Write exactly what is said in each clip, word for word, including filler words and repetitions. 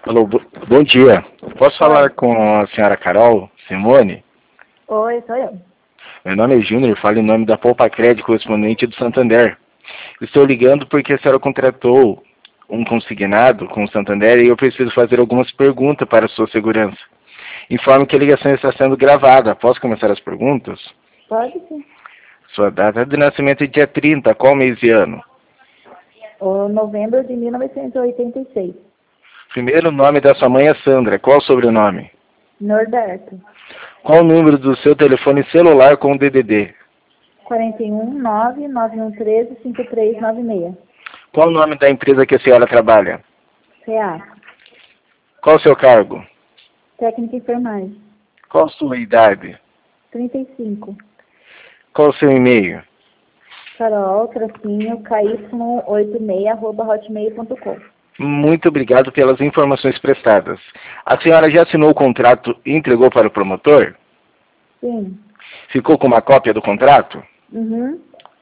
Alô, bo- bom dia. Posso Oi. falar com a senhora Carol Simone? Oi, sou eu. Meu nome é Júnior, falo em nome da Poupa Crédito, correspondente do Santander. Estou ligando porque a senhora contratou um consignado com o Santander e eu preciso fazer algumas perguntas para a sua segurança. Informo que a ligação está sendo gravada. Posso começar as perguntas? Pode sim. Sua data de nascimento é dia trinta, qual mês e ano? O novembro de mil novecentos e oitenta e seis. Primeiro nome da sua mãe é Sandra, qual o sobrenome? Norberto. Qual o número do seu telefone celular com o D D D? quarenta e um, nove, nove um três, cinco três nove seis. Qual o nome da empresa que a senhora trabalha? C A. Qual o seu cargo? Técnica e enfermagem. Qual a sua idade? trinta e cinco. Qual o seu e-mail? Carol, tracinho, K Y oitenta e seis, arroba hotmail ponto com. Muito obrigado pelas informações prestadas. A senhora já assinou o contrato e entregou para o promotor? Sim. Ficou com uma cópia do contrato? Uhum.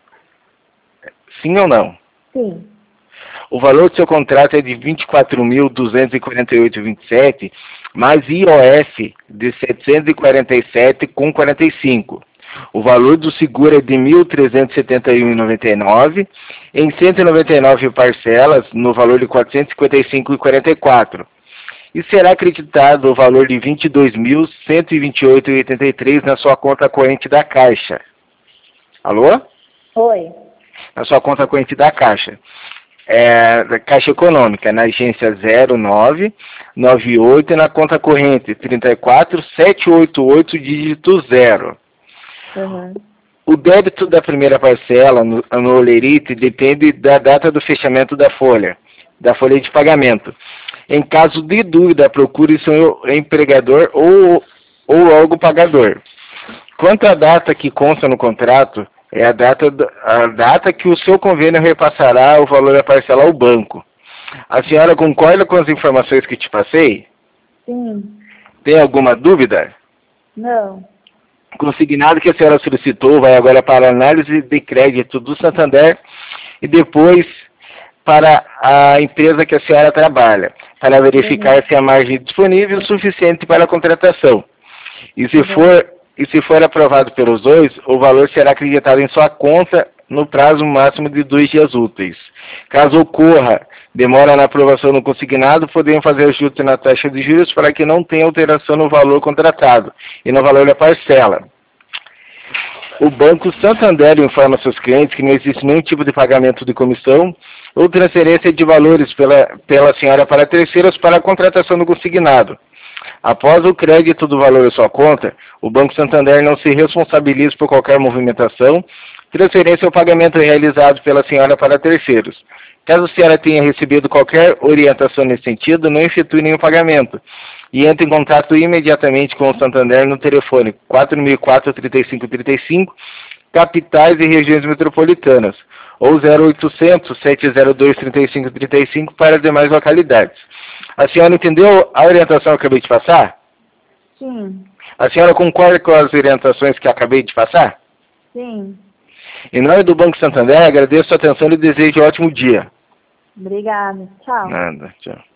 Sim ou não? Sim. O valor do seu contrato é de vinte e quatro mil duzentos e quarenta e oito vírgula vinte e sete, mais I O F de setecentos e quarenta e sete vírgula quarenta e cinco. O valor do seguro é de mil trezentos e setenta e um vírgula noventa e nove, em cento e noventa e nove parcelas, no valor de quatrocentos e cinquenta e cinco vírgula quarenta e quatro. E será acreditado o valor de vinte e dois mil cento e vinte e oito vírgula oitenta e três na sua conta corrente da Caixa. Alô? Oi. Na sua conta corrente da Caixa. É, da Caixa Econômica, na agência zero nove nove oito e na conta corrente trinta e quatro setecentos e oitenta e oito, dígito zero. Uhum. O débito da primeira parcela no, no Olerite depende da data do fechamento da folha, da folha de pagamento. Em caso de dúvida, procure seu empregador ou, ou órgão pagador. Quanto à data que consta no contrato, é a data, a data que o seu convênio repassará o valor da parcela ao banco. A senhora concorda com as informações que te passei? Sim. Tem alguma dúvida? Não. Consignado que a senhora solicitou vai agora para a análise de crédito do Santander e depois para a empresa que a senhora trabalha, para verificar Uhum. se a margem disponível é suficiente para a contratação. E se Uhum. for, e se for aprovado pelos dois, o valor será acreditado em sua conta no prazo máximo de dois dias úteis. Caso ocorra demora na aprovação do consignado, podemos fazer ajuste na taxa de juros para que não tenha alteração no valor contratado e no valor da parcela. O Banco Santander informa seus clientes que não existe nenhum tipo de pagamento de comissão ou transferência de valores pela, pela senhora para terceiros para a contratação do consignado. Após o crédito do valor da sua conta, o Banco Santander não se responsabiliza por qualquer movimentação, transferência ou pagamento realizado pela senhora para terceiros. Caso a senhora tenha recebido qualquer orientação nesse sentido, não efetue nenhum pagamento e entre em contato imediatamente com o Santander no telefone quatro mil e quatro, trinta e cinco trinta e cinco, capitais e regiões metropolitanas, ou zero oitocentos, setecentos e dois, trinta e cinco trinta e cinco para as demais localidades. A senhora entendeu a orientação que eu acabei de passar? Sim. A senhora concorda com as orientações que eu acabei de passar? Sim. Em nome do Banco Santander, agradeço a atenção e desejo um ótimo dia. Obrigada. Tchau. Nada, tchau.